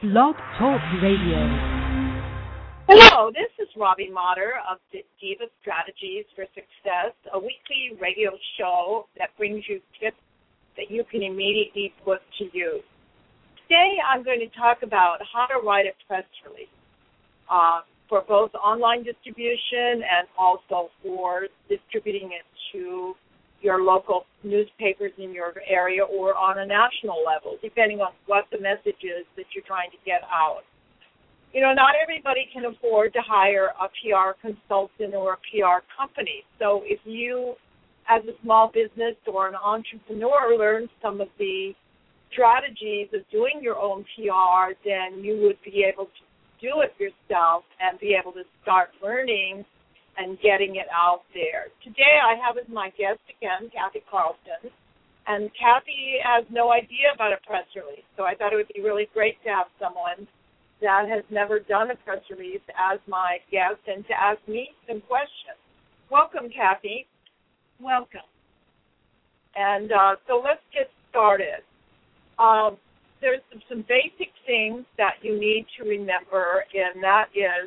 Blog Talk Radio. Hello, this is Robbie Motter of Diva Strategies for Success, a weekly radio show that brings you tips that you can immediately put to use. Today I'm going to talk about how to write a press release for both online distribution and also for distributing it to your local newspapers in your area or on a national level, depending on what the message is that you're trying to get out. You know, not everybody can afford to hire a PR consultant or a PR company. So if you, as a small business or an entrepreneur, learn some of the strategies of doing your own PR, then you would be able to do it yourself and be able to start learning and getting it out there. Today I have as my guest again, Kathy Carlson, and Kathy has no idea about a press release, so I thought it would be really great to have someone that has never done a press release as my guest and to ask me some questions. Welcome, Kathy. Welcome. And so let's get started. There's some basic things that you need to remember, and that is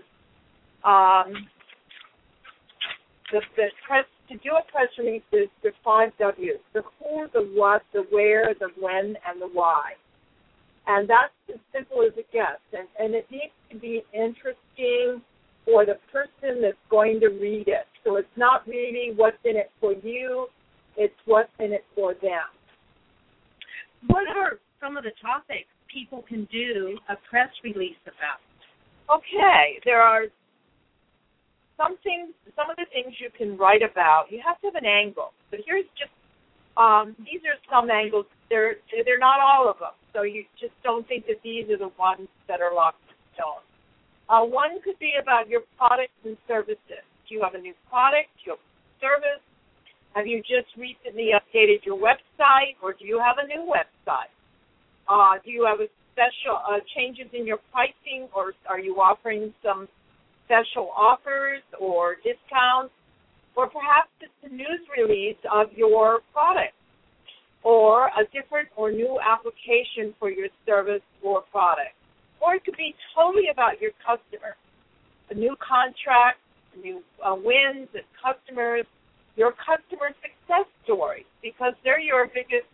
to do a press release is the 5 W's: the who, the what, the where, the when, and the why. And that's as simple as it gets. And it needs to be interesting for the person that's going to read it. So it's not really what's in it for you, it's what's in it for them. What are some of the topics people can do a press release about? Okay, there are some of the things you can write about. You have to have an angle. But here's just, these are some angles. They're not all of them. So you just don't think that these are the ones that are locked in stone. One could be about your products and services. Do you have a new product? Do you have a service? Have you just recently updated your website, or do you have a new website? Do you have a special changes in your pricing, or are you offering some special offers or discounts? Or perhaps it's a news release of your product, or a different or new application for your service or product. Or it could be totally about your customer, a new contract, new wins and customers, your customer success story, because they're your biggest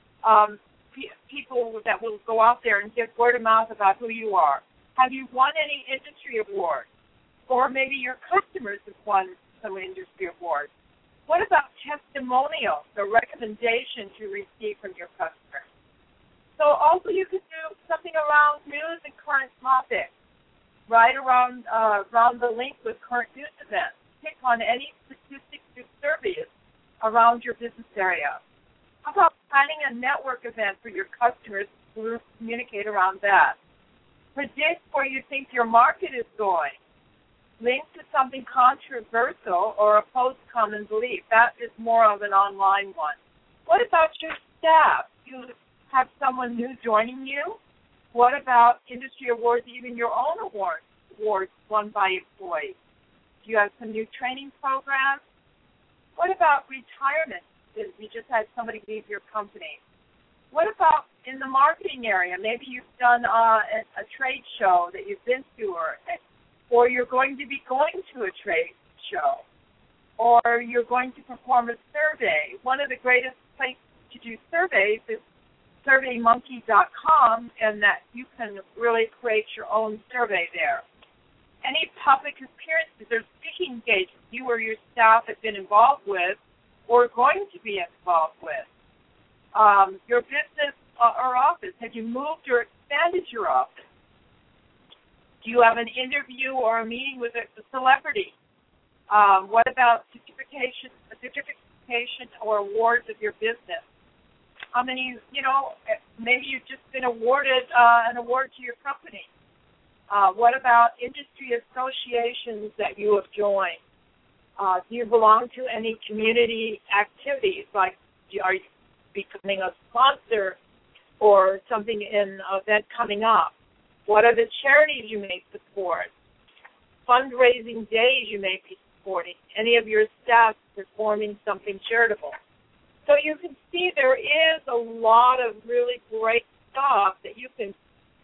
people that will go out there and get word of mouth about who you are. Have you won any industry awards? Or maybe your customers have won some industry awards. What about testimonials or recommendations you receive from your customers? So also you could do something around news and current topics, right around the link with current news events. Pick on any statistics or surveys around your business area. How about planning a network event for your customers to communicate around that? Predict where you think your market is going. Link to something controversial or oppose common belief. That is more of an online one. What about your staff? You have someone new joining you? What about industry awards, even your own awards won by employees? Do you have some new training programs? What about retirement? You just had somebody leave your company. What about in the marketing area? Maybe you've done a trade show that you've been to, or you're going to be going to a trade show, or you're going to perform a survey. One of the greatest places to do surveys is SurveyMonkey.com, and that you can really create your own survey there. Any public appearances or speaking engagements you or your staff have been involved with or going to be involved with. Your business or office, have you moved or expanded your office? Do you have an interview or a meeting with a celebrity? What about certification or awards of your business? How many, maybe you've just been awarded an award to your company. What about industry associations that you have joined? Do you belong to any community activities, like are you becoming a sponsor or something in an event coming up? What are the charities you may support? Fundraising days you may be supporting? Any of your staff performing something charitable? So you can see there is a lot of really great stuff that you can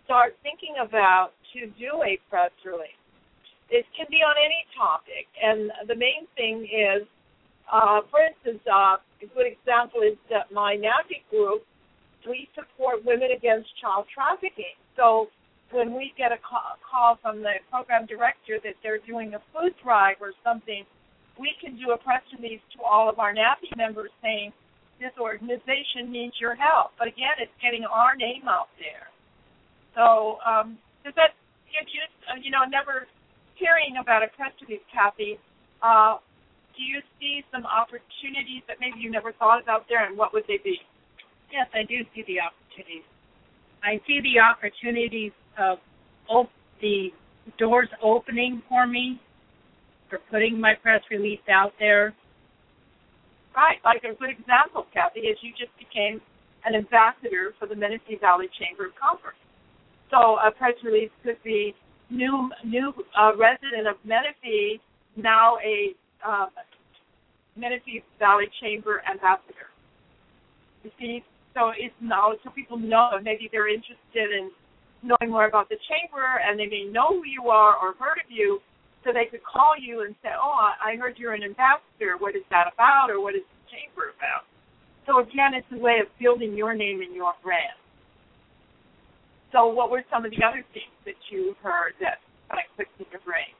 start thinking about to do a press release. It can be on any topic, and the main thing is, for instance, a good example is that my NAFI group, we support women against child trafficking. So when we get a call from the program director that they're doing a food drive or something, we can do a press release to all of our NAFI members saying, this organization needs your help. But again, it's getting our name out there. So does that give you, never hearing about a press release, Kathy, do you see some opportunities that maybe you never thought about there, and what would they be? Yes, I do see the opportunities. I see the opportunities of the doors opening for me, for putting my press release out there. Right, like a good example, Kathy, is you just became an ambassador for the Menifee Valley Chamber of Commerce. So a press release could be new resident of Menifee, now a Menifee Valley Chamber ambassador. You see, so it's knowledge, so people know, maybe they're interested in knowing more about the chamber, and they may know who you are or heard of you, so they could call you and say, oh, I heard you're an ambassador. What is that about, or what is the chamber about? So, again, it's a way of building your name and your brand. So what were some of the other things that you heard that kind of clicked in your brain?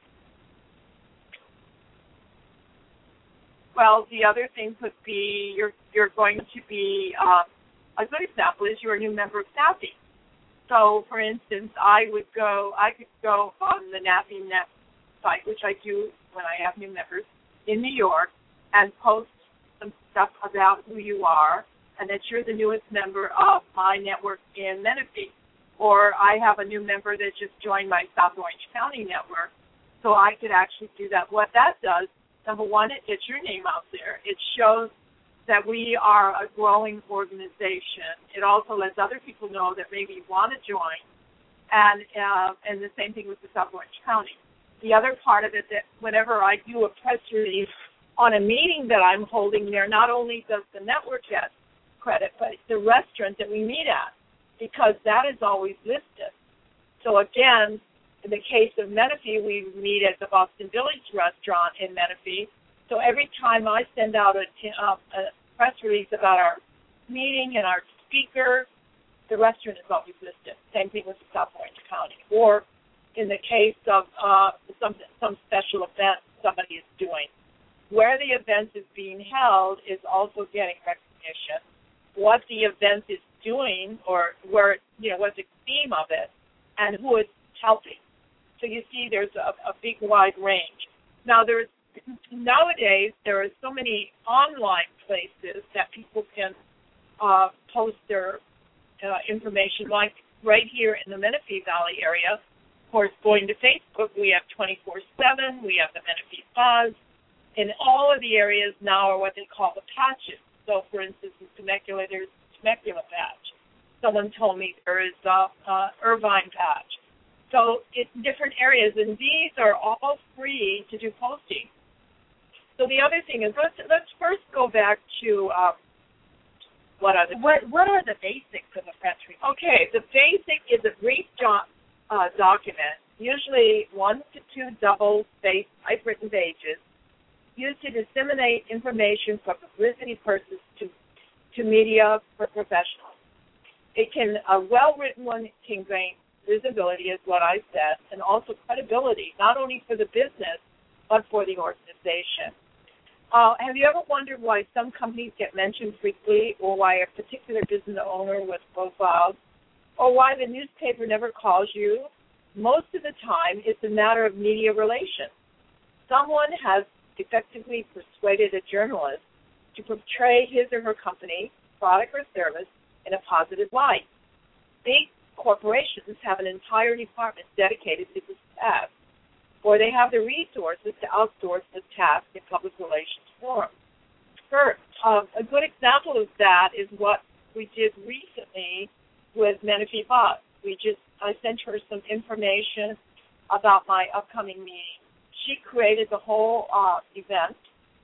Well, the other thing could be you're going to be, a good example is you're a new member of NAFI. So, for instance, I could go on the NAFI Net site, which I do when I have new members in New York, and post some stuff about who you are and that you're the newest member of my network in Menifee. Or I have a new member that just joined my South Orange County network, so I could actually do that. What that does, number one, it gets your name out there. It shows that we are a growing organization. It also lets other people know that maybe you want to join, and the same thing with the South Orange County. The other part of it, that whenever I do a press release on a meeting that I'm holding there, not only does the network get credit, but the restaurant that we meet at, because that is always listed. So again, in the case of Menifee, we meet at the Boston Village restaurant in Menifee. So every time I send out a press release about our meeting and our speaker, the restaurant is always listed. Same thing with the South Orange County. Or in the case of some special event somebody is doing, where the event is being held is also getting recognition. What the event is doing, or where what's the theme of it, and who is helping. So you see, there's a big wide range. Now nowadays there are so many online places that people can post their information, like right here in the Menifee Valley area. Of course, going to Facebook, we have 24/7. We have the Menifee Buzz. In all of the areas now are what they call the patches. So, for instance, in Temecula, there's Temecula patch. Someone told me there is Irvine patch. So it's different areas, and these are all free to do posting. So the other thing is, let's first go back to what are the basics of a press release? Okay, the basic is a brief document, usually 1 to 2 double-spaced typewritten pages, used to disseminate information for publicity purposes to media professionals. A well-written one can gain visibility, is what I said, and also credibility, not only for the business, but for the organization. Have you ever wondered why some companies get mentioned frequently, or why a particular business owner was profiled, or why the newspaper never calls you? Most of the time, it's a matter of media relations. Someone has effectively persuaded a journalist to portray his or her company, product, or service in a positive light. Big corporations have an entire department dedicated to this task, or they have the resources to outsource the task in public relations forums. First, a good example of that is what we did recently with Menifee Buzz. I sent her some information about my upcoming meeting. She created the whole event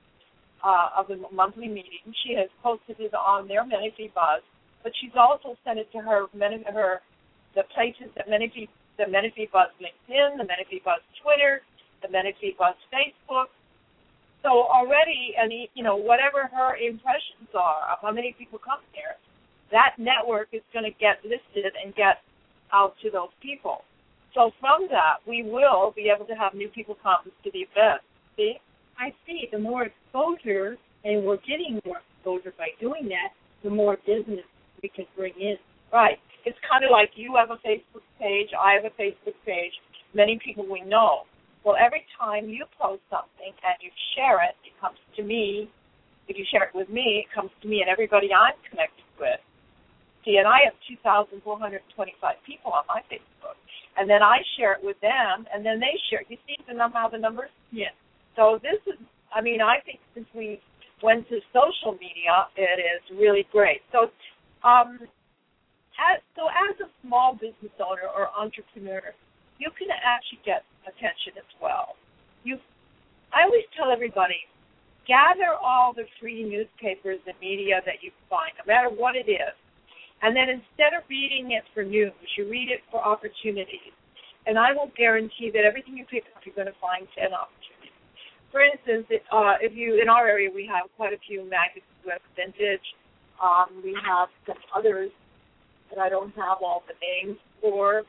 of the monthly meeting. She has posted it on their Menifee Buzz, but she's also sent it to the the places that Menifee buzz LinkedIn, the Menifee buzz Twitter, the Menifee buzz Facebook. So already, and whatever her impressions are of how many people come there, that network is going to get listed and get out to those people. So from that, we will be able to have new people come to the event. See? I see. The more exposure, and we're getting more exposure by doing that, the more business we can bring in. Right. It's kind of like you have a Facebook page, I have a Facebook page, many people we know. Well, every time you post something and you share it, it comes to me. If you share it with me, it comes to me and everybody I'm connected with. See, and I have 2,425 people on my Facebook. And then I share it with them, and then they share it. You see how the numbers? Yes. So this is, I think since we went to social media, it is really great. So as a small business owner or entrepreneur, you can actually get attention as well. I always tell everybody, gather all the free newspapers and media that you find, no matter what it is. And then instead of reading it for news, you read it for opportunities. And I will guarantee that everything you pick up, you're going to find 10 opportunities. For instance, if you in our area, we have quite a few magazines with vintage. We have some others that I don't have all the names for.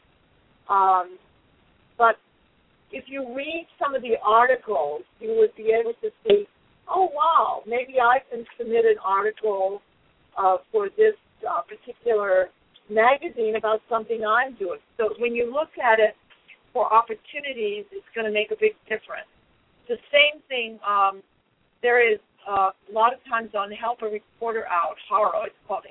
But if you read some of the articles, you would be able to see, oh, wow, maybe I can submit an article for this particular magazine about something I'm doing. So when you look at it for opportunities, it's going to make a big difference. The same thing, there is a lot of times on Help a Reporter Out, Haro, it's called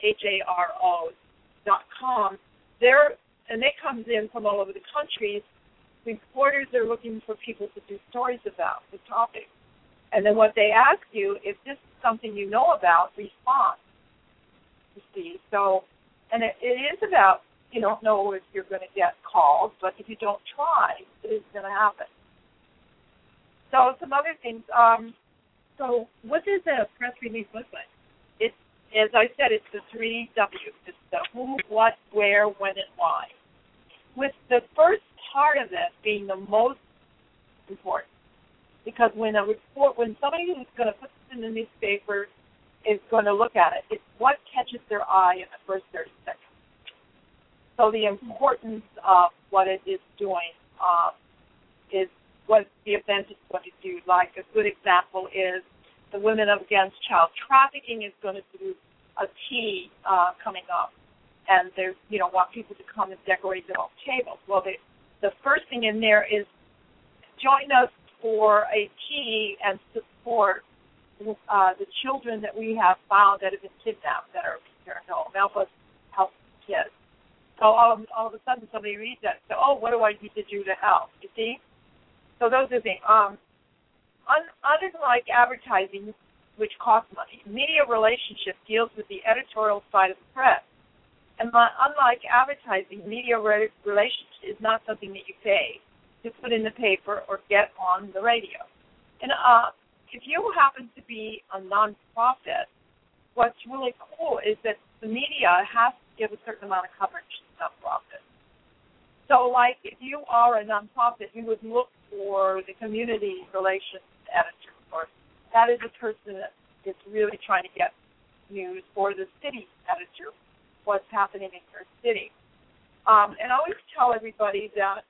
HARO.com. And it comes in from all over the country. Reporters are looking for people to do stories about the topic. And then what they ask you, if this is something you know about, respond. You see, so, and it is about, you don't know if you're going to get calls, but if you don't try, it is going to happen. So some other things. So what does a press release look like? It's, as I said, it's the 3 W's. It's the who, what, where, when, and why. With the first part of it being the most important, because when somebody who's going to put this in the newspaper is going to look at it, it's what catches their eye in the first 30 seconds. So the importance of what it is doing is what the event is going to do. Like a good example is the Women Against Child Trafficking is going to do a tea coming up, and they want people to come and decorate their own tables. Well, the first thing in there is join us for a tea and support the children that we have found that have been kidnapped that are returned home. Help us help kids. So all of a sudden somebody reads that and says, oh, what do I need to do to help? You see? So those are things. Unlike advertising, which costs money, media relationship deals with the editorial side of the press. And unlike advertising, media relationship is not something that you pay to put in the paper or get on the radio. And if you happen to be a nonprofit, what's really cool is that the media has to give a certain amount of coverage to nonprofits. So, like, if you are a nonprofit, you would look for the community relations editor, or that is a person that is really trying to get news, or the city editor, what's happening in your city. And I always tell everybody that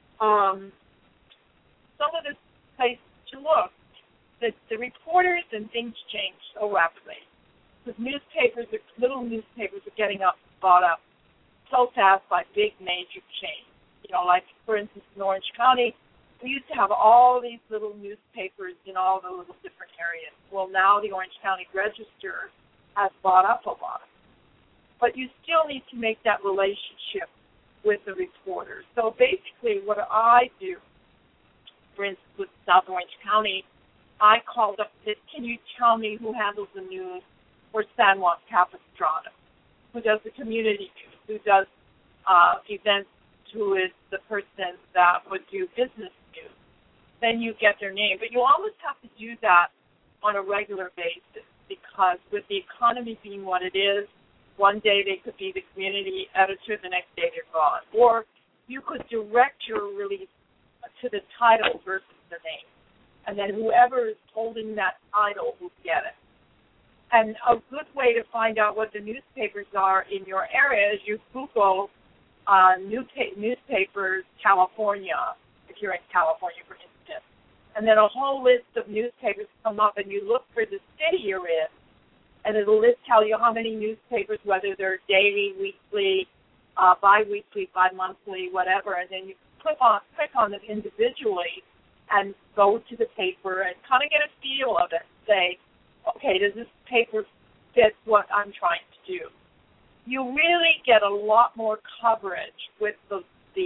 some of the places to look, the reporters and things change so rapidly. Because little newspapers are getting bought up so fast by big major chains. Like, for instance, in Orange County, we used to have all these little newspapers in all the little different areas. Well, now the Orange County Register has bought up a lot. But you still need to make that relationship with the reporters. So basically what I do, for instance, with South Orange County, I called up and said, can you tell me who handles the news for San Juan Capistrano, who does the community news, who does events, who is the person that would do business news. Then you get their name. But you almost have to do that on a regular basis, because with the economy being what it is, one day they could be the community editor, the next day they're gone. Or you could direct your release to the title versus the name. And then whoever is holding that title will get it. And a good way to find out what the newspapers are in your area is you Google newspapers California, if you're in California, for instance. And then a whole list of newspapers come up, and you look for the city you're in, and it'll tell you how many newspapers, whether they're daily, weekly, bi-weekly, bi-monthly, whatever, and then you click on them individually and go to the paper and kind of get a feel of it. Say, okay, does this paper fit what I'm trying to do? You really get a lot more coverage with the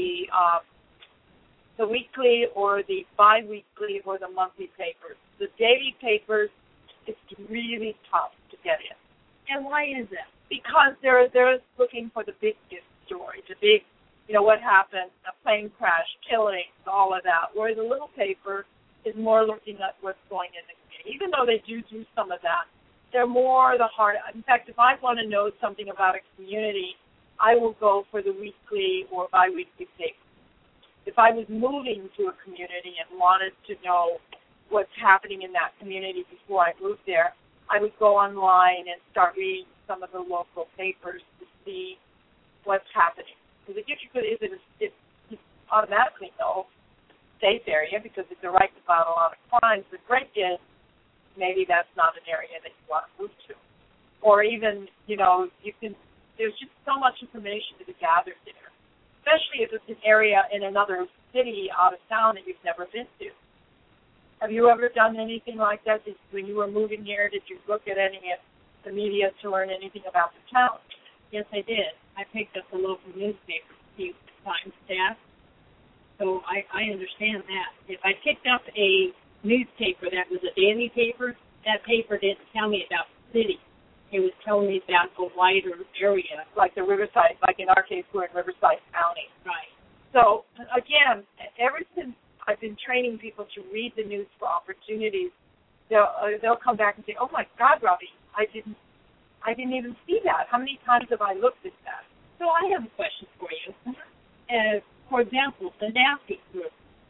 weekly or the bi-weekly or the monthly papers. The daily papers, it's really tough to get in. And why is that? Because they're looking for the big story, the big, what happened, a plane crash, killing, all of that, where the little paper is more looking at what's going in the community. Even though they do some of that, they're more the heart. In fact, if I want to know something about a community, I will go for the weekly or bi-weekly paper. If I was moving to a community and wanted to know what's happening in that community before I moved there, I would go online and start reading some of the local papers to see what's happening. Because it gives you good, it automatically know safe area because it's a right about a lot of crimes. The great is maybe that's not an area that you want to move to. Or even, there's just so much information to be gathered there, especially if it's an area in another city out of town that you've never been to. Have you ever done anything like that? When you were moving here, did you look at any of the media to learn anything about the town? Yes, I did. I picked up the local newspaper to see time staff. So I understand that. If I picked up a newspaper that was a daily paper, that paper didn't tell me about the city. It was telling me about a wider area. Like the Riverside, like in our case, we're in Riverside County. Right. So, again, ever since I've been training people to read the news for opportunities, they'll come back and say, oh, my God, Robbie, I didn't even see that. How many times have I looked at that? So I have a question for you. For example, the NAFI group,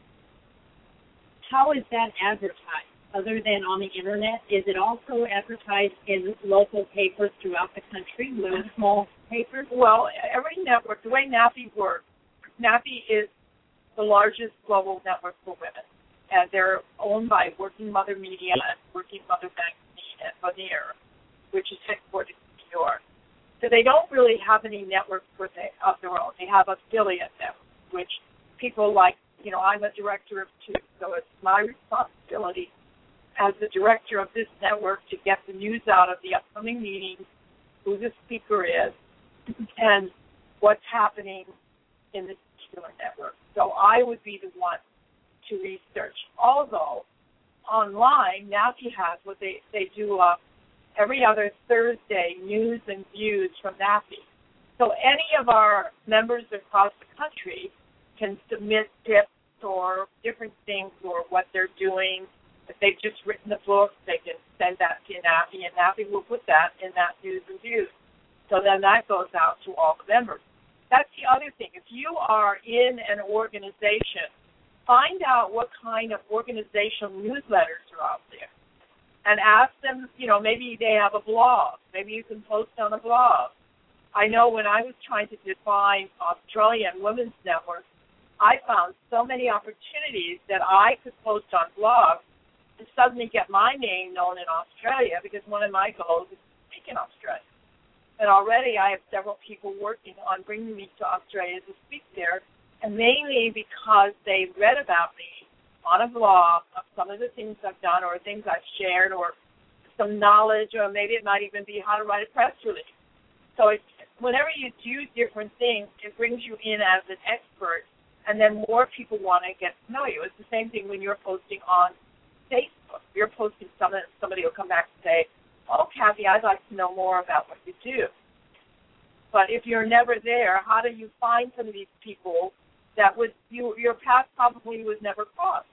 how is that advertised? Other than on the Internet, is it also advertised in local papers throughout the country, little small papers? Well, every network, the way NAFI works, NAFI is the largest global network for women, and they're owned by Working Mother Media and Working Mother Magazine and Bonnier, which is headquartered in New York. So they don't really have any networks of their own. They have affiliate networks, which people like, I'm a director of two, so it's my responsibility as the director of this network to get the news out of the upcoming meetings, who the speaker is, and what's happening in this particular network. So I would be the one to research. Although online, NAFI has what they do every other Thursday, news and views from NAFI. So any of our members across the country can submit tips or different things or what they're doing. If they've just written a book, they can send that to NAFI, and NAFI will put that in that news and views. So then that goes out to all the members. That's the other thing. If you are in an organization, find out what kind of organizational newsletters are out there. And ask them, maybe they have a blog. Maybe you can post on a blog. I know when I was trying to define Australian Women's Network, I found so many opportunities that I could post on blogs to suddenly get my name known in Australia, because one of my goals is to speak in Australia. And already I have several people working on bringing me to Australia to speak there, and mainly because they read about me on a blog of some of the things I've done or things I've shared or some knowledge, or maybe it might even be how to write a press release. So whenever you do different things, it brings you in as an expert, and then more people want to get to know you. It's the same thing when you're posting on Facebook. You're posting something, somebody will come back and say, oh, Kathy, I'd like to know more about what you do. But if you're never there, how do you find some of these people that your path probably was never crossed?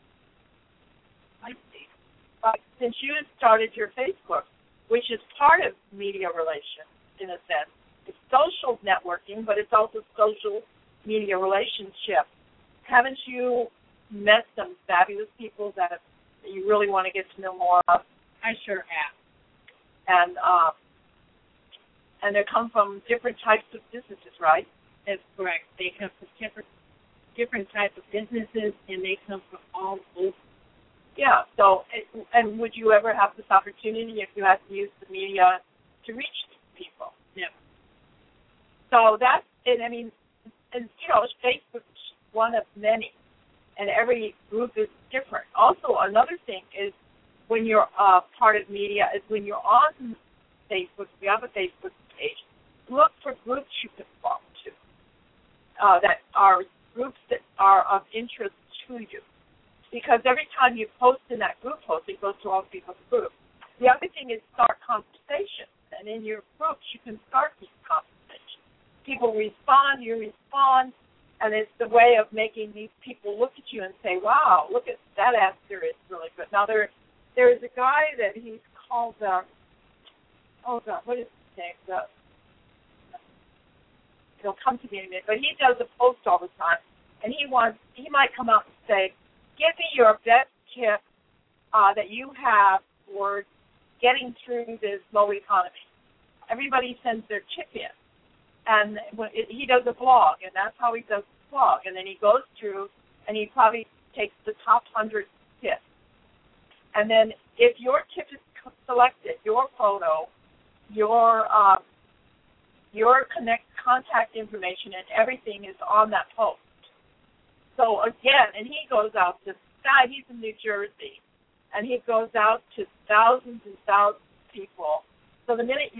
I see. But since you started your Facebook, which is part of media relations, in a sense, It's social networking, but it's also social media relationships. Haven't you met some fabulous people that you really want to get to know more of? I sure have. And they come from different types of businesses, right? That's correct. They come from different types of businesses, and they come from all over. Yeah. So, and would you ever have this opportunity if you had to use the media to reach people? No. So that's it. I mean, and Facebook's one of many, and every group is different. Also, another thing is when you're part of media is when you're on Facebook. If you have a Facebook page, look for groups you can belong to that are groups that are of interest to you. Because every time you post in that group post, it goes to all people's groups. The other thing is start conversations. And in your groups, you can start these conversations. People respond, you respond, and it's the way of making these people look at you and say, wow, look at that answer is really good. Now, there is a guy that he's called, what is his name? He'll come to me in a minute, but he does a post all the time. And he might come out and say, give me your best tip that you have for getting through this low economy. Everybody sends their tip in. And he does a blog, and that's how he does the blog. And then he goes through, and he probably takes the top 100 tips. And then if your tip is selected, your photo, your contact information, and everything is on that post. So again, and he goes out to he's in New Jersey, and he goes out to thousands and thousands of people. So the minute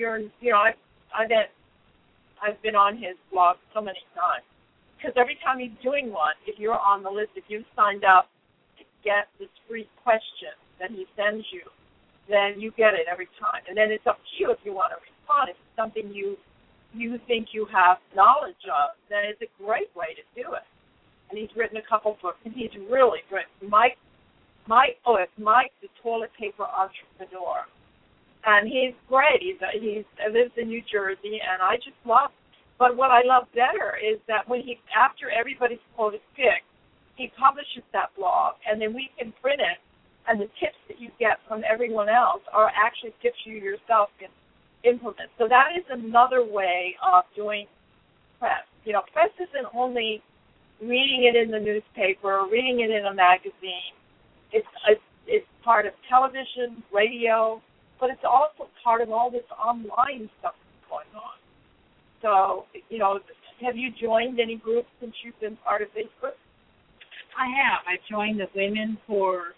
I've been on his blog so many times, because every time he's doing one, if you're on the list, if you've signed up to get this free question that he sends you, then you get it every time. And then it's up to you if you want to respond. If it's something you think you have knowledge of, then it's a great way to do it. And he's written a couple books, and he's really great. It's Mike, the Toilet Paper Entrepreneur. And he's great. He lives in New Jersey, and I just love him. But what I love better is that after everybody's quote is picked, he publishes that blog, and then we can print it, and the tips that you get from everyone else are actually tips you yourself can implement. So that is another way of doing press. Press isn't only reading it in the newspaper, reading it in a magazine. It's part of television, radio, but it's also part of all this online stuff that's going on. So, have you joined any groups since you've been part of Facebook? I have. I joined the Women for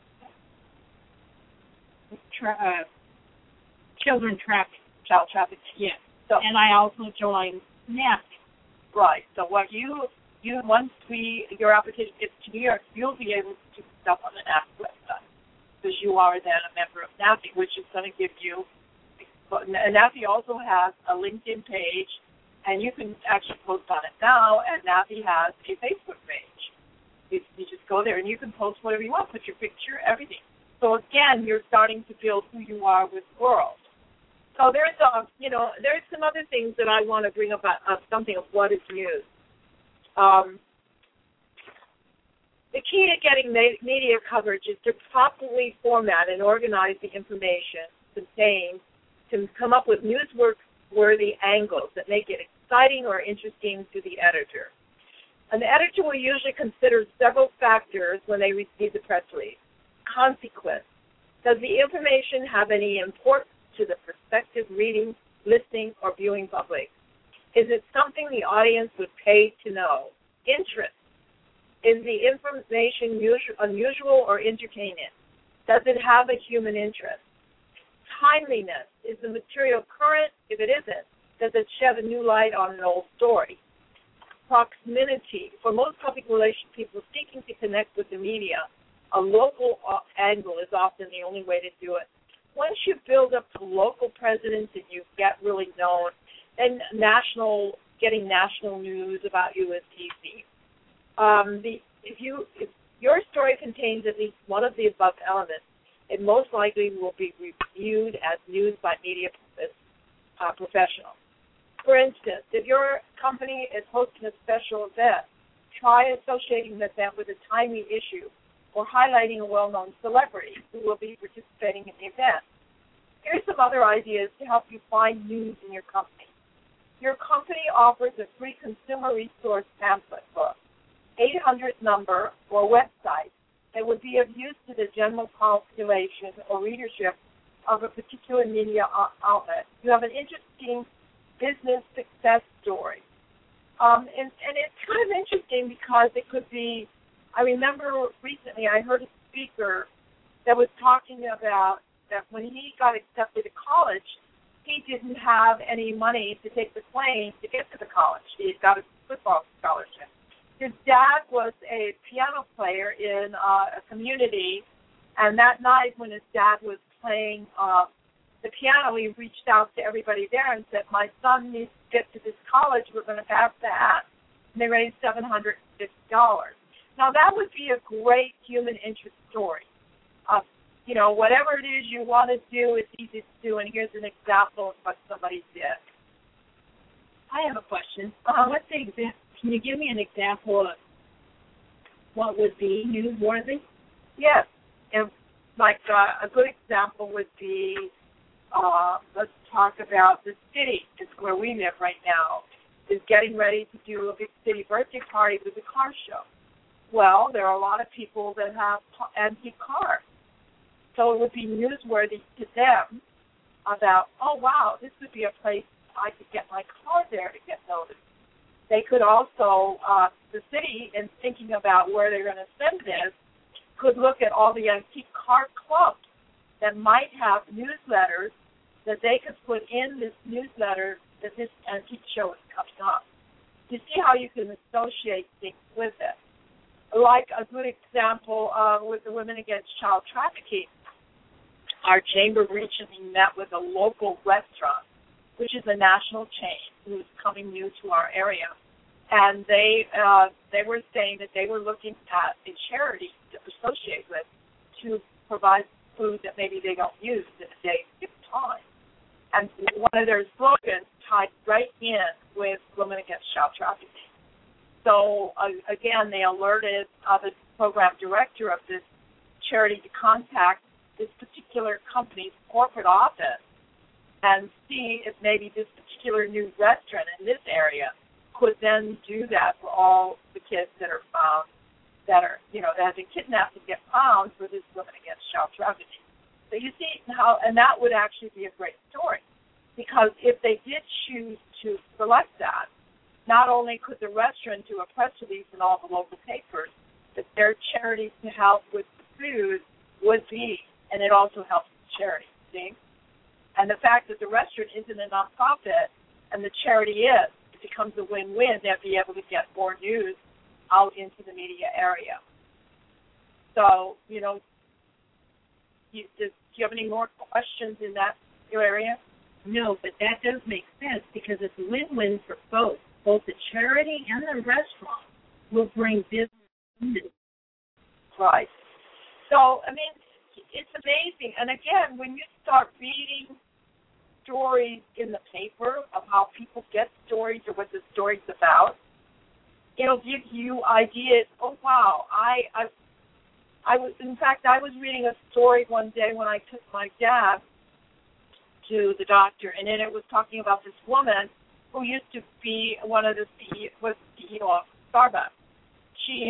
Children Trafficking. Child trafficking. Yes. So, and I also joined NAFI. Right. So once your application gets to New York, you'll be able to do stuff on the NAFI website because you are then a member of NAFI, which is going to give you. And NAFI also has a LinkedIn page, and you can actually post on it now. And NAFI has a Facebook page. You just go there and you can post whatever you want, put your picture, everything. So again, you're starting to build who you are with the world. So there's some other things that I want to bring up something of what is used. The key to getting media coverage is to properly format and organize the information contained to come up with newsworthy angles that make it exciting or interesting to the editor. An editor will usually consider several factors when they receive the press release. Consequence. Does the information have any importance to the prospective reading, listening, or viewing public? Is it something the audience would pay to know? Interest. Is the information unusual or entertaining? Does it have a human interest? Timeliness. Is the material current? If it isn't, does it shed a new light on an old story? Proximity. For most public relations people seeking to connect with the media, a local angle is often the only way to do it. Once you build up to local presence and you get really known, then getting national news about you is easy. If your story contains at least one of the above elements, it most likely will be reviewed as news by media professionals. For instance, if your company is hosting a special event, try associating the event with a timely issue or highlighting a well-known celebrity who will be participating in the event. Here's some other ideas to help you find news in your company. Your company offers a free consumer resource pamphlet book, 800 number, or website that would be of use to the general population or readership of a particular media outlet. You have an interesting business success story. And it's kind of interesting because it could be, I remember recently I heard a speaker that was talking about that when he got accepted to college, he didn't have any money to take the plane to get to the college. He had got a football scholarship. His dad was a piano player in a community, and that night when his dad was playing the piano, he reached out to everybody there and said, my son needs to get to this college. We're going to pass the hat. And they raised $750. Now, that would be a great human interest story. Whatever it is you want to do, it's easy to do, and here's an example of what somebody did. I have a question. Can you give me an example of what would be newsworthy? Yes. And a good example would be, let's talk about the city. It's where we live right now, is getting ready to do a big city birthday party with a car show. Well, there are a lot of people that have antique cars. So it would be newsworthy to them about, oh, wow, this would be a place I could get my car there to get noticed. They could also, the city, in thinking about where they're going to send this, could look at all the antique car clubs that might have newsletters that they could put in this newsletter that this antique show is coming up. You see how you can associate things with it. Like a good example with the Women Against Child Trafficking, our chamber recently met with a local restaurant, which is a national chain who's coming new to our area. And they were saying that they were looking at a charity to associate with to provide food that maybe they don't use in a day at a time. And one of their slogans tied right in with Women Against Child Trafficking. So, again, they alerted the program director of this charity to contact this particular company's corporate office and see if maybe this particular new restaurant in this area could then do that for all the kids that are found, that have been kidnapped and get found for this Women Against Child Trafficking. So you see how, and that would actually be a great story, because if they did choose to select that, not only could the restaurant do a press release in all the local papers, but their charity to help with the food would be, and it also helps the charity, see? And the fact that the restaurant isn't a nonprofit and the charity is, it becomes a win-win. They'll be able to get more news out into the media area. So, do you have any more questions in that area? No, but that does make sense because it's a win-win for both. Both the charity and the restaurant will bring business. Right. So, it's amazing. And again, when you start reading stories in the paper of how people get stories or what the story's about, it'll give you ideas. Oh, wow. I was reading a story one day when I took my dad to the doctor, and then it was talking about this woman who used to be one of the CEO of Starbucks. She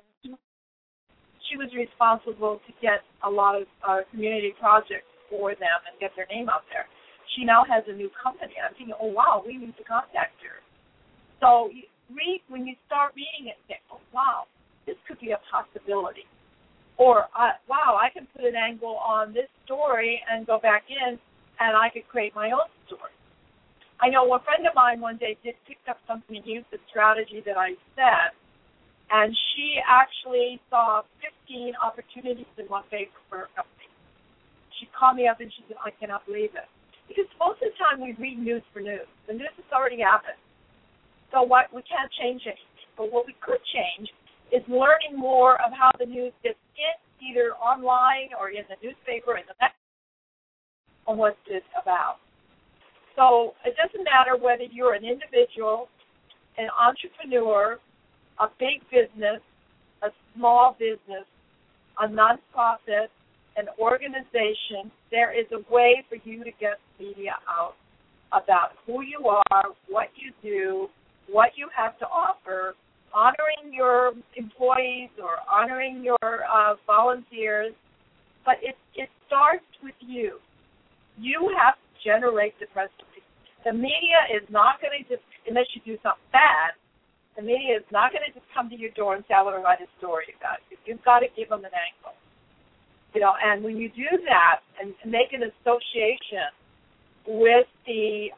was responsible to get a lot of community projects for them and get their name out there. She now has a new company. I'm thinking, oh, wow, we need to contact her. So when you start reading it, think, oh, wow, this could be a possibility. Or, wow, I can put an angle on this story and go back in, and I could create my own story. I know a friend of mine one day did pick up something and used the strategy that I said, and she actually saw 15 opportunities in one paper for her company. She called me up and she said, I cannot believe it. Because most of the time we read news for news. The news has already happened. So we can't change anything. But what we could change is learning more of how the news gets in, either online or in the newspaper, in the magazine, on what it's about. So So it doesn't matter whether you're an individual, an entrepreneur, a big business, a small business, a nonprofit, an organization. There is a way for you to get media out about who you are, what you do, what you have to offer, honoring your employees or honoring your volunteers. But it starts with you. You have to generate the press release. The media is not going to just, unless you do something bad, the media is not going to just come to your door and tell or write a story about you. You've got to give them an angle. And when you do that and make an association with the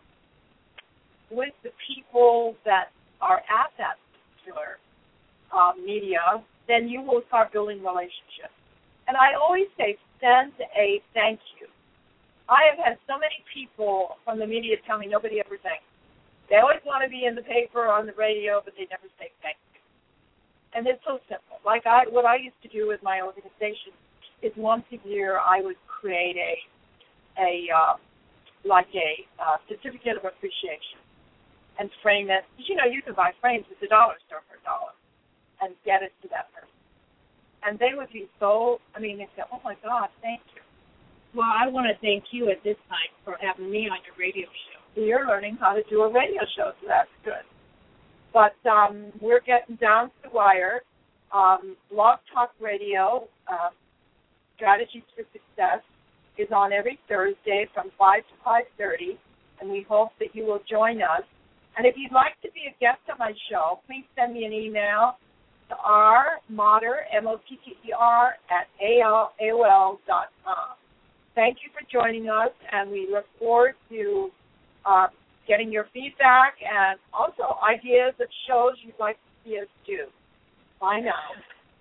people that are at that particular media, then you will start building relationships. And I always say, send a thank you. I have had so many people from the media tell me nobody ever thanks. They always want to be in the paper or on the radio, but they never say thank you. And it's so simple. Like what I used to do with my organization is once a year I would create a certificate of appreciation and frame it. You can buy frames at the dollar store for $1 and get it to that person. And they would be they say, oh, my God, thank you. Well, I want to thank you at this time for having me on your radio show. You're learning how to do a radio show, so that's good. But we're getting down to the wire. Blog Talk Radio, Strategies for Success, is on every Thursday from 5 to 5:30, and we hope that you will join us. And if you'd like to be a guest on my show, please send me an email to rmotter, M-O-T-T-E-R, @AOL.com. Thank you for joining us, and we look forward to getting your feedback and also ideas of shows you'd like to see us do. Bye now.